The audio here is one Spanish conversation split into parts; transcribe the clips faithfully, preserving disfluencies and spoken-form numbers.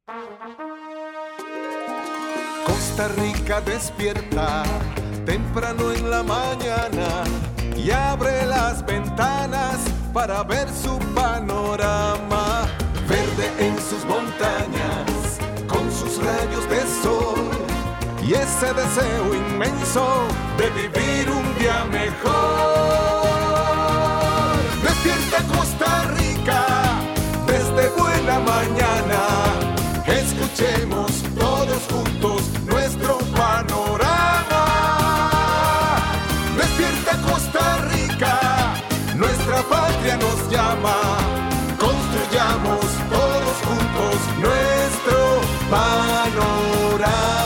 Costa Rica despierta temprano en la mañana y abre las ventanas para ver su panorama. Verde en sus montañas, con sus rayos de sol y ese deseo inmenso de vivir un día mejor. Despierta Costa Rica desde buena mañana. Escuchemos todos juntos nuestro panorama. Despierta Costa Rica, nuestra patria nos llama. Construyamos todos juntos nuestro panorama.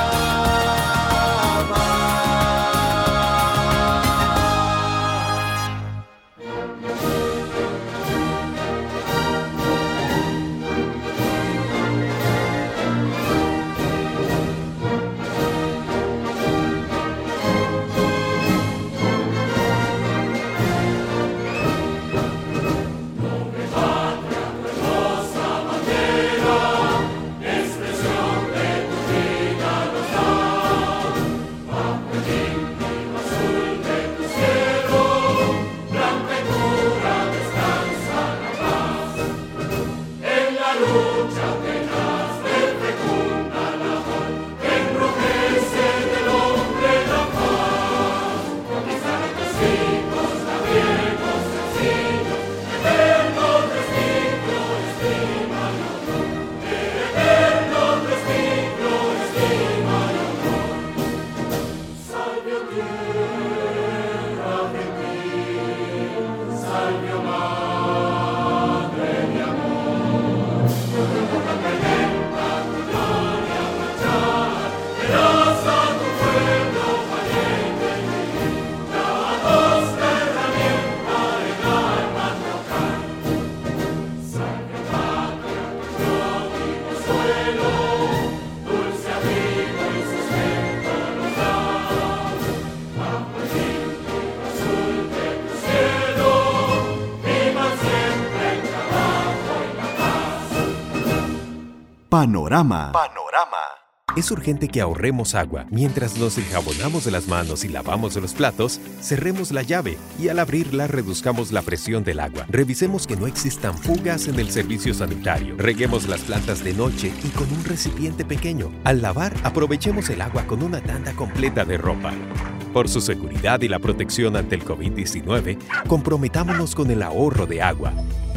Panorama. Panorama. Es urgente que ahorremos agua. Mientras nos enjabonamos de las manos y lavamos los platos, cerremos la llave y al abrirla reduzcamos la presión del agua. Revisemos que no existan fugas en el servicio sanitario. Reguemos las plantas de noche y con un recipiente pequeño. Al lavar, aprovechemos el agua con una tanda completa de ropa. Por su seguridad y la protección ante el covid diecinueve, comprometámonos con el ahorro de agua.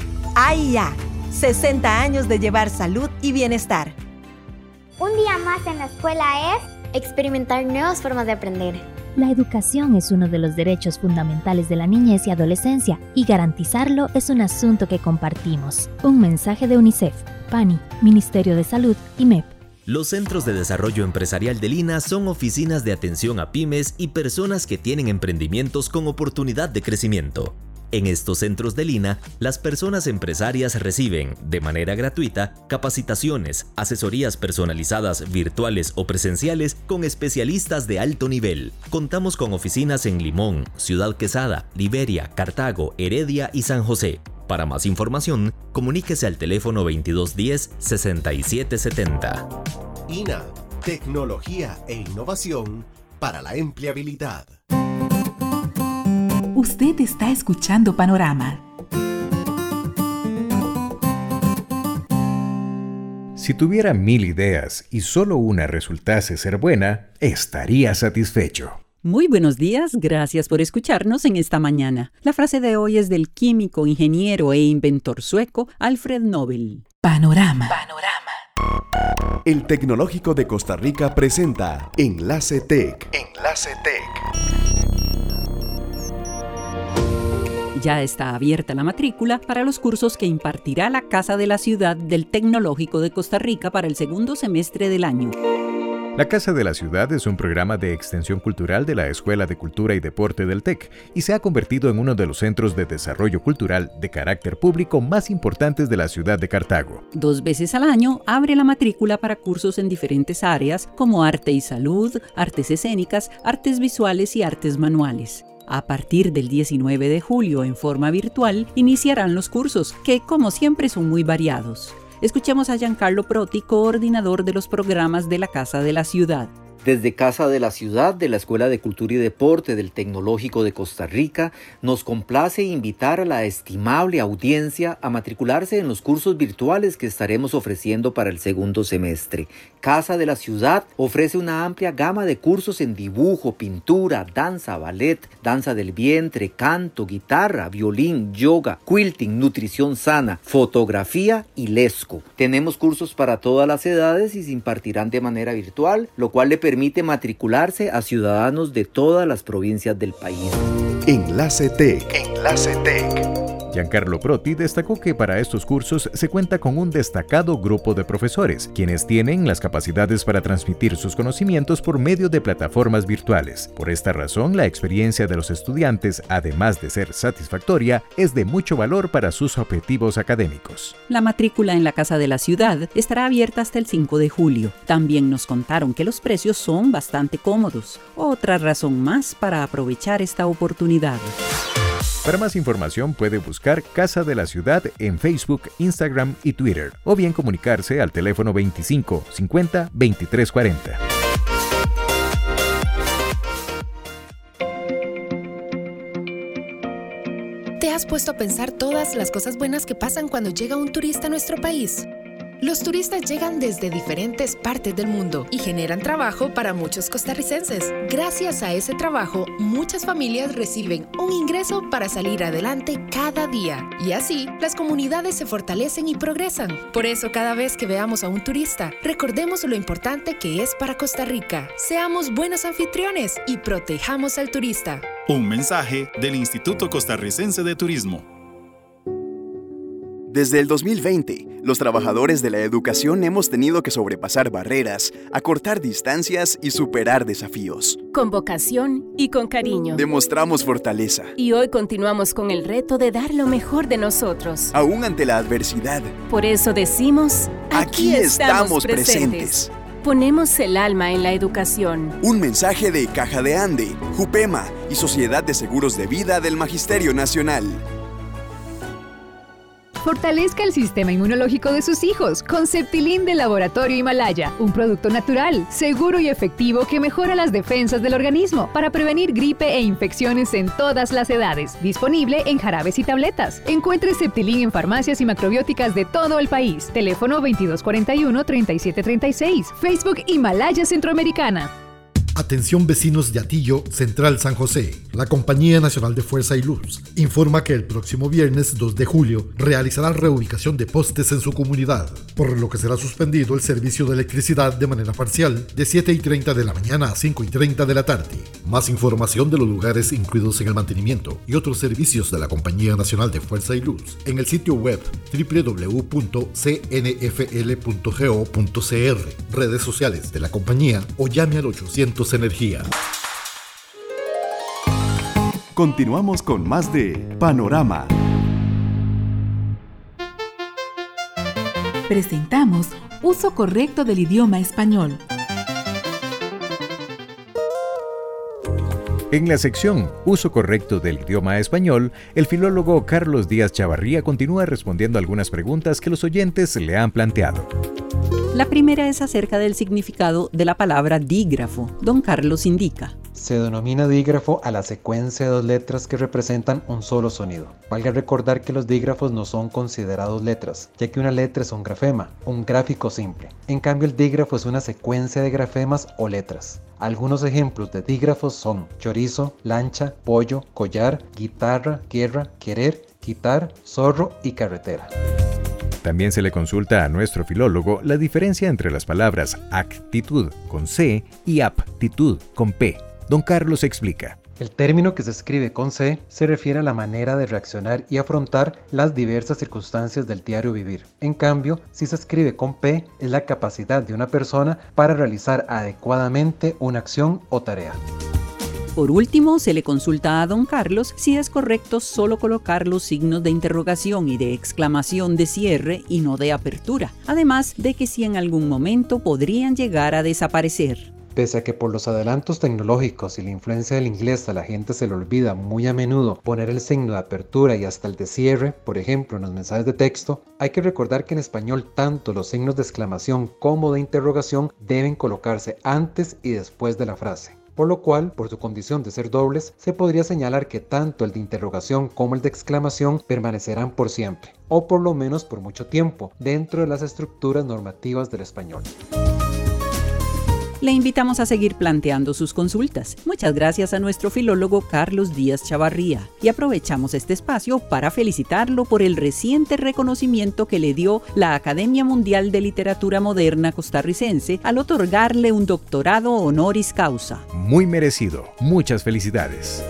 ¡Ay, ya! sesenta años de llevar salud y bienestar. Un día más en la escuela es experimentar nuevas formas de aprender. La educación es uno de los derechos fundamentales de la niñez y adolescencia y garantizarlo es un asunto que compartimos. Un mensaje de UNICEF, PANI, Ministerio de Salud y M E P. Los Centros de Desarrollo Empresarial de Lina son oficinas de atención a pymes y personas que tienen emprendimientos con oportunidad de crecimiento. En estos centros de Lina, las personas empresarias reciben, de manera gratuita, capacitaciones, asesorías personalizadas virtuales o presenciales con especialistas de alto nivel. Contamos con oficinas en Limón, Ciudad Quesada, Liberia, Cartago, Heredia y San José. Para más información, comuníquese al teléfono veintidós diez, sesenta y siete setenta. I N A, tecnología e innovación para la empleabilidad. Usted está escuchando Panorama. Si tuviera mil ideas y solo una resultase ser buena, estaría satisfecho. Muy buenos días, gracias por escucharnos en esta mañana. La frase de hoy es del químico, ingeniero e inventor sueco Alfred Nobel. Panorama. Panorama. El Tecnológico de Costa Rica presenta Enlace Tech. Enlace Tech. Ya está abierta la matrícula para los cursos que impartirá la Casa de la Ciudad del Tecnológico de Costa Rica para el segundo semestre del año. La Casa de la Ciudad es un programa de extensión cultural de la Escuela de Cultura y Deporte del T E C y se ha convertido en uno de los centros de desarrollo cultural de carácter público más importantes de la ciudad de Cartago. Dos veces al año abre la matrícula para cursos en diferentes áreas como arte y salud, artes escénicas, artes visuales y artes manuales. A partir del diecinueve de julio, en forma virtual, iniciarán los cursos, que como siempre son muy variados. Escuchemos a Giancarlo Proti, coordinador de los programas de la Casa de la Ciudad. Desde Casa de la Ciudad, de la Escuela de Cultura y Deporte del Tecnológico de Costa Rica, nos complace invitar a la estimable audiencia a matricularse en los cursos virtuales que estaremos ofreciendo para el segundo semestre. Casa de la Ciudad ofrece una amplia gama de cursos en dibujo, pintura, danza, ballet, danza del vientre, canto, guitarra, violín, yoga, quilting, nutrición sana, fotografía y lesco. Tenemos cursos para todas las edades y se impartirán de manera virtual, lo cual le permite permite matricularse a ciudadanos de todas las provincias del país. Enlace Tech. Enlace Tech. Giancarlo Proti destacó que para estos cursos se cuenta con un destacado grupo de profesores, quienes tienen las capacidades para transmitir sus conocimientos por medio de plataformas virtuales. Por esta razón, la experiencia de los estudiantes, además de ser satisfactoria, es de mucho valor para sus objetivos académicos. La matrícula en la Casa de la Ciudad estará abierta hasta el cinco de julio. También nos contaron que los precios son bastante cómodos. Otra razón más para aprovechar esta oportunidad. Para más información puede buscar Casa de la Ciudad en Facebook, Instagram y Twitter, o bien comunicarse al teléfono veinticinco cincuenta veintitrés cuarenta. ¿Te has puesto a pensar todas las cosas buenas que pasan cuando llega un turista a nuestro país? Los turistas llegan desde diferentes partes del mundo y generan trabajo para muchos costarricenses. Gracias a ese trabajo, muchas familias reciben un ingreso para salir adelante cada día. Y así, las comunidades se fortalecen y progresan. Por eso, cada vez que veamos a un turista, recordemos lo importante que es para Costa Rica. Seamos buenos anfitriones y protejamos al turista. Un mensaje del Instituto Costarricense de Turismo. Desde el dos mil veinte, los trabajadores de la educación hemos tenido que sobrepasar barreras, acortar distancias y superar desafíos. Con vocación y con cariño. Demostramos fortaleza. Y hoy continuamos con el reto de dar lo mejor de nosotros. Aún ante la adversidad. Por eso decimos, aquí, aquí estamos, estamos presentes. presentes. Ponemos el alma en la educación. Un mensaje de Caja de Ande, Jupema y Sociedad de Seguros de Vida del Magisterio Nacional. Fortalezca el sistema inmunológico de sus hijos con Septilin del Laboratorio Himalaya, un producto natural, seguro y efectivo que mejora las defensas del organismo para prevenir gripe e infecciones en todas las edades. Disponible en jarabes y tabletas. Encuentre Septilin en farmacias y macrobióticas de todo el país. Teléfono veintidós cuarenta y uno, treinta y siete treinta y seis. Facebook Himalaya Centroamericana. Atención vecinos de Atillo, Central San José. La Compañía Nacional de Fuerza y Luz informa que el próximo viernes dos de julio realizará reubicación de postes en su comunidad, por lo que será suspendido el servicio de electricidad de manera parcial de siete y treinta de la mañana a cinco y treinta de la tarde. Más información de los lugares incluidos en el mantenimiento y otros servicios de la Compañía Nacional de Fuerza y Luz en el sitio web doble u doble u doble u punto c n f l punto go punto c r, redes sociales de la compañía o llame al ochocientos Energía. Continuamos con más de Panorama. Presentamos Uso Correcto del Idioma Español. En la sección Uso Correcto del Idioma Español, el filólogo Carlos Díaz Chavarría continúa respondiendo algunas preguntas que los oyentes le han planteado. La primera es acerca del significado de la palabra dígrafo. Don Carlos indica. Se denomina dígrafo a la secuencia de dos letras que representan un solo sonido. Valga recordar que los dígrafos no son considerados letras, ya que una letra es un grafema, un gráfico simple. En cambio, el dígrafo es una secuencia de grafemas o letras. Algunos ejemplos de dígrafos son chorizo, lancha, pollo, collar, guitarra, guerra, querer, quitar, zorro y carretera. También se le consulta a nuestro filólogo la diferencia entre las palabras actitud con C y aptitud con P. Don Carlos explica. El término que se escribe con C se refiere a la manera de reaccionar y afrontar las diversas circunstancias del diario vivir. En cambio, si se escribe con P, es la capacidad de una persona para realizar adecuadamente una acción o tarea. Por último, se le consulta a don Carlos si es correcto solo colocar los signos de interrogación y de exclamación de cierre y no de apertura, además de que si en algún momento podrían llegar a desaparecer. Pese a que por los adelantos tecnológicos y la influencia del inglés a la gente se le olvida muy a menudo poner el signo de apertura y hasta el de cierre, por ejemplo en los mensajes de texto, hay que recordar que en español tanto los signos de exclamación como de interrogación deben colocarse antes y después de la frase. Por lo cual, por su condición de ser dobles, se podría señalar que tanto el de interrogación como el de exclamación permanecerán por siempre, o por lo menos por mucho tiempo, dentro de las estructuras normativas del español. Le invitamos a seguir planteando sus consultas. Muchas gracias a nuestro filólogo Carlos Díaz Chavarría y aprovechamos este espacio para felicitarlo por el reciente reconocimiento que le dio la Academia Mundial de Literatura Moderna costarricense al otorgarle un doctorado honoris causa. Muy merecido. Muchas felicidades.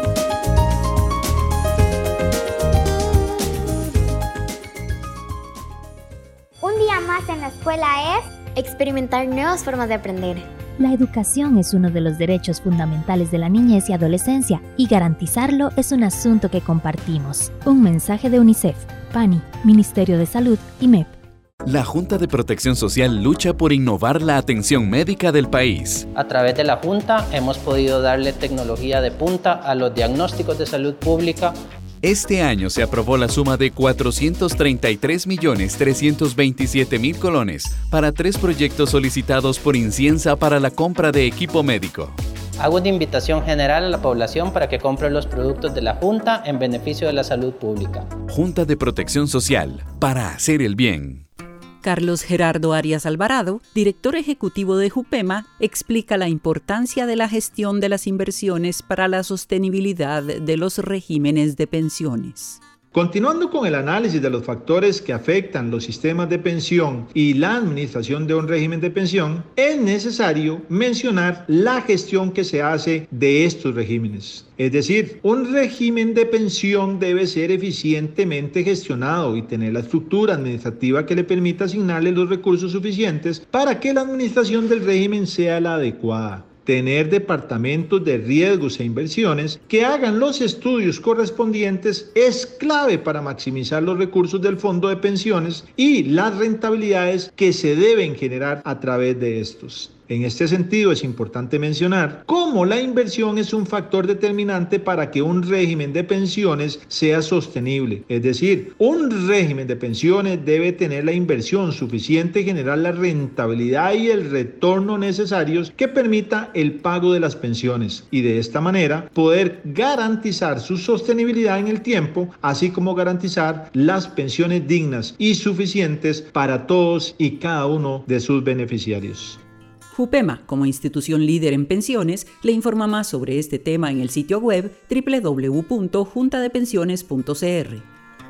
Un día más en la escuela es experimentar nuevas formas de aprender. La educación es uno de los derechos fundamentales de la niñez y adolescencia y garantizarlo es un asunto que compartimos. Un mensaje de UNICEF, PANI, Ministerio de Salud y M E P. La Junta de Protección Social lucha por innovar la atención médica del país. A través de la Junta hemos podido darle tecnología de punta a los diagnósticos de salud pública. Este año se aprobó la suma de cuatrocientos treinta y tres millones trescientos veintisiete mil colones para tres proyectos solicitados por Inciensa para la compra de equipo médico. Hago una invitación general a la población para que compre los productos de la Junta en beneficio de la salud pública. Junta de Protección Social, para hacer el bien. Carlos Gerardo Arias Alvarado, director ejecutivo de JUPEMA, explica la importancia de la gestión de las inversiones para la sostenibilidad de los regímenes de pensiones. Continuando con el análisis de los factores que afectan los sistemas de pensión y la administración de un régimen de pensión, es necesario mencionar la gestión que se hace de estos regímenes. Es decir, un régimen de pensión debe ser eficientemente gestionado y tener la estructura administrativa que le permita asignarle los recursos suficientes para que la administración del régimen sea la adecuada. Tener departamentos de riesgos e inversiones que hagan los estudios correspondientes es clave para maximizar los recursos del fondo de pensiones y las rentabilidades que se deben generar a través de estos. En este sentido, es importante mencionar cómo la inversión es un factor determinante para que un régimen de pensiones sea sostenible. Es decir, un régimen de pensiones debe tener la inversión suficiente y generar la rentabilidad y el retorno necesarios que permita el pago de las pensiones y de esta manera poder garantizar su sostenibilidad en el tiempo, así como garantizar las pensiones dignas y suficientes para todos y cada uno de sus beneficiarios. JUPEMA, como institución líder en pensiones, le informa más sobre este tema en el sitio web doble u doble u doble u punto junta de pensiones punto c r.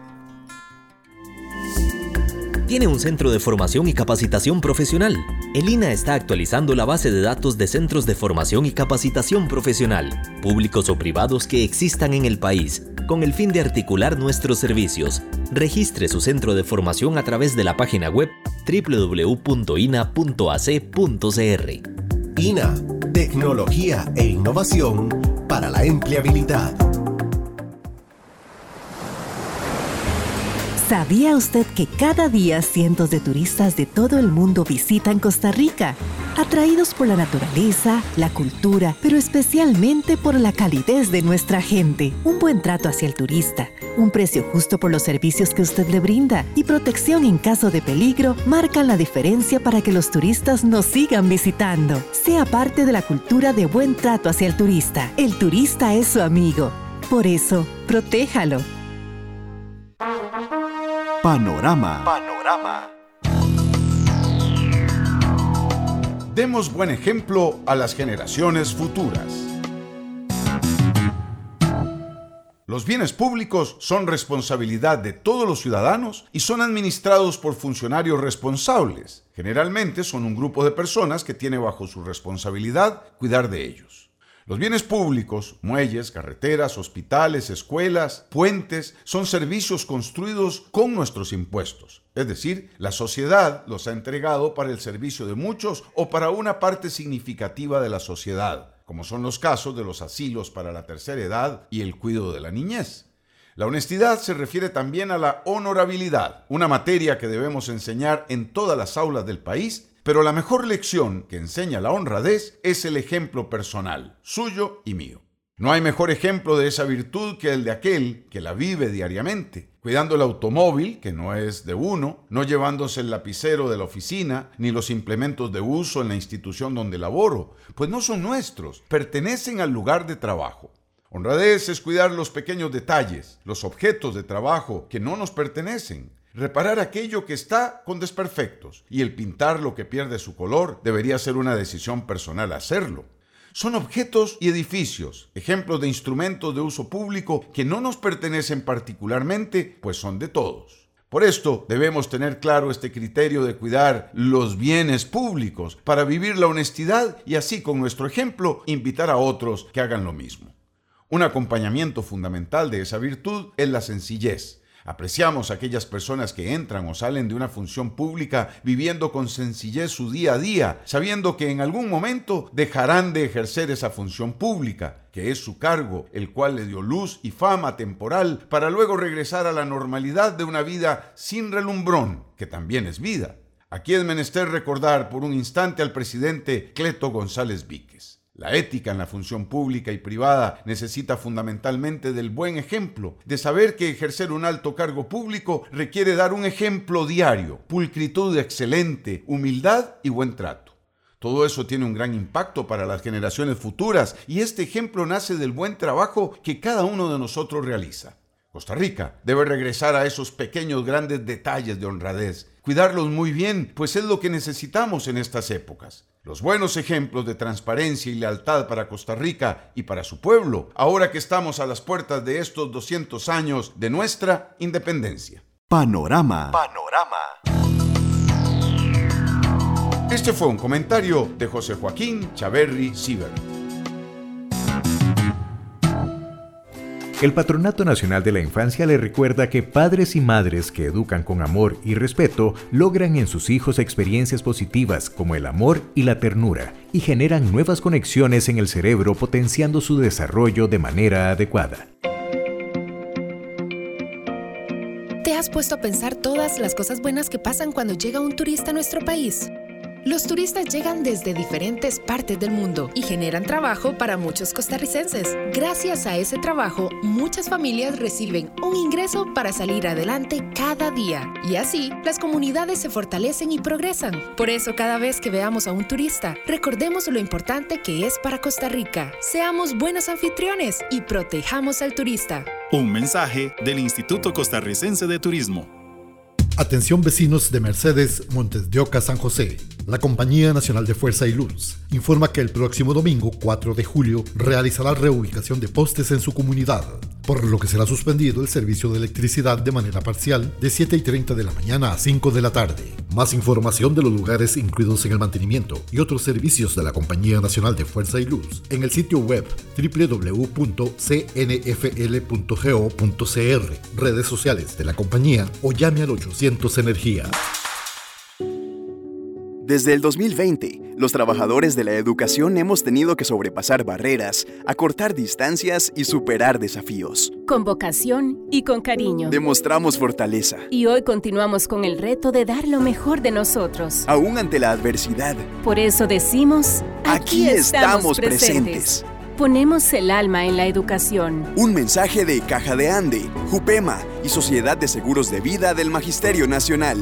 Tiene un centro de formación y capacitación profesional. El I N A está actualizando la base de datos de centros de formación y capacitación profesional, públicos o privados que existan en el país, con el fin de articular nuestros servicios. Registre su centro de formación a través de la página web doble u doble u doble u punto i n a punto a c punto c r. I N A, tecnología e innovación para la empleabilidad. ¿Sabía usted que cada día cientos de turistas de todo el mundo visitan Costa Rica? Atraídos por la naturaleza, la cultura, pero especialmente por la calidez de nuestra gente. Un buen trato hacia el turista, un precio justo por los servicios que usted le brinda y protección en caso de peligro marcan la diferencia para que los turistas nos sigan visitando. Sea parte de la cultura de buen trato hacia el turista. El turista es su amigo. Por eso, protéjalo. Panorama. Panorama. Demos buen ejemplo a las generaciones futuras. Los bienes públicos son responsabilidad de todos los ciudadanos y son administrados por funcionarios responsables. Generalmente son un grupo de personas que tiene bajo su responsabilidad cuidar de ellos. Los bienes públicos, muelles, carreteras, hospitales, escuelas, puentes, son servicios construidos con nuestros impuestos. Es decir, la sociedad los ha entregado para el servicio de muchos o para una parte significativa de la sociedad, como son los casos de los asilos para la tercera edad y el cuidado de la niñez. La honestidad se refiere también a la honorabilidad, una materia que debemos enseñar en todas las aulas del país Pero la mejor lección que enseña la honradez es el ejemplo personal, suyo y mío. No hay mejor ejemplo de esa virtud que el de aquel que la vive diariamente, cuidando el automóvil, que no es de uno, no llevándose el lapicero de la oficina, ni los implementos de uso en la institución donde laboro, pues no son nuestros, pertenecen al lugar de trabajo. Honradez es cuidar los pequeños detalles, los objetos de trabajo que no nos pertenecen, reparar aquello que está con desperfectos, y el pintar lo que pierde su color debería ser una decisión personal hacerlo. Son objetos y edificios, ejemplos de instrumentos de uso público que no nos pertenecen particularmente, pues son de todos. Por esto debemos tener claro este criterio de cuidar los bienes públicos para vivir la honestidad y así con nuestro ejemplo invitar a otros que hagan lo mismo. Un acompañamiento fundamental de esa virtud es la sencillez. Apreciamos a aquellas personas que entran o salen de una función pública viviendo con sencillez su día a día, sabiendo que en algún momento dejarán de ejercer esa función pública, que es su cargo, el cual le dio luz y fama temporal, para luego regresar a la normalidad de una vida sin relumbrón, que también es vida. Aquí es menester recordar por un instante al presidente Cleto González Víquez. La ética en la función pública y privada necesita fundamentalmente del buen ejemplo, de saber que ejercer un alto cargo público requiere dar un ejemplo diario, pulcritud excelente, humildad y buen trato. Todo eso tiene un gran impacto para las generaciones futuras y este ejemplo nace del buen trabajo que cada uno de nosotros realiza. Costa Rica debe regresar a esos pequeños grandes detalles de honradez, cuidarlos muy bien, pues es lo que necesitamos en estas épocas. Los buenos ejemplos de transparencia y lealtad para Costa Rica y para su pueblo, ahora que estamos a las puertas de estos doscientos años de nuestra independencia. Panorama. Panorama. Este fue un comentario de José Joaquín Chaverri Siever. El Patronato Nacional de la Infancia le recuerda que padres y madres que educan con amor y respeto logran en sus hijos experiencias positivas como el amor y la ternura y generan nuevas conexiones en el cerebro potenciando su desarrollo de manera adecuada. ¿Te has puesto a pensar todas las cosas buenas que pasan cuando llega un turista a nuestro país? Los turistas llegan desde diferentes partes del mundo y generan trabajo para muchos costarricenses. Gracias a ese trabajo, muchas familias reciben un ingreso para salir adelante cada día. Y así, las comunidades se fortalecen y progresan. Por eso, cada vez que veamos a un turista, recordemos lo importante que es para Costa Rica. Seamos buenos anfitriones y protejamos al turista. Un mensaje del Instituto Costarricense de Turismo. Atención vecinos de Mercedes, Montes de Oca, San José. La Compañía Nacional de Fuerza y Luz informa que el próximo domingo cuatro de julio realizará reubicación de postes en su comunidad, por lo que será suspendido el servicio de electricidad de manera parcial de siete y treinta de la mañana a cinco de la tarde. Más información de los lugares incluidos en el mantenimiento y otros servicios de la Compañía Nacional de Fuerza y Luz en el sitio web doble u doble u doble u punto c n f l punto go punto c r, redes sociales de la compañía o llame al ochocientos Energía. Desde el dos mil veinte, los trabajadores de la educación hemos tenido que sobrepasar barreras, acortar distancias y superar desafíos. Con vocación y con cariño. Demostramos fortaleza. Y hoy continuamos con el reto de dar lo mejor de nosotros. Aún ante la adversidad. Por eso decimos, aquí, aquí estamos presentes. presentes. Ponemos el alma en la educación. Un mensaje de Caja de Ande, Jupema y Sociedad de Seguros de Vida del Magisterio Nacional.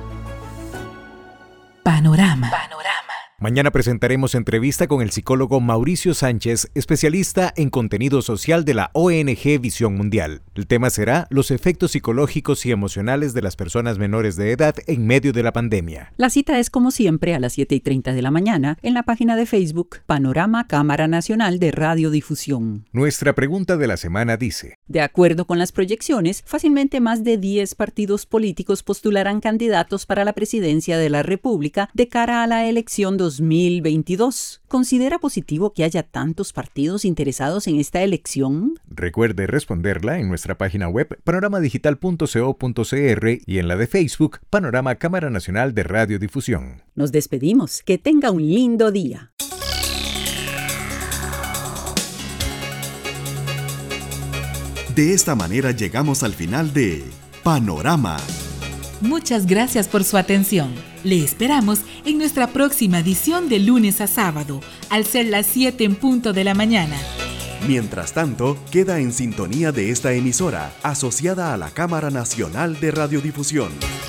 Panorama. Panorama. Mañana presentaremos entrevista con el psicólogo Mauricio Sánchez, especialista en contenido social de la O N G Visión Mundial. El tema será los efectos psicológicos y emocionales de las personas menores de edad en medio de la pandemia. La cita es como siempre a las siete y treinta de la mañana en la página de Facebook Panorama Cámara Nacional de Radiodifusión. Nuestra pregunta de la semana dice: de acuerdo con las proyecciones, fácilmente más de diez partidos políticos postularán candidatos para la presidencia de la República de cara a la elección dos mil veintidós. ¿Considera positivo que haya tantos partidos interesados en esta elección? Recuerde responderla en nuestra página web panorama digital punto co punto c r y en la de Facebook Panorama Cámara Nacional de Radiodifusión. Nos despedimos. Que tenga un lindo día. De esta manera llegamos al final de Panorama. Muchas gracias por su atención. Le esperamos en nuestra próxima edición de lunes a sábado, al ser las siete en punto de la mañana. Mientras tanto, queda en sintonía de esta emisora, asociada a la Cámara Nacional de Radiodifusión.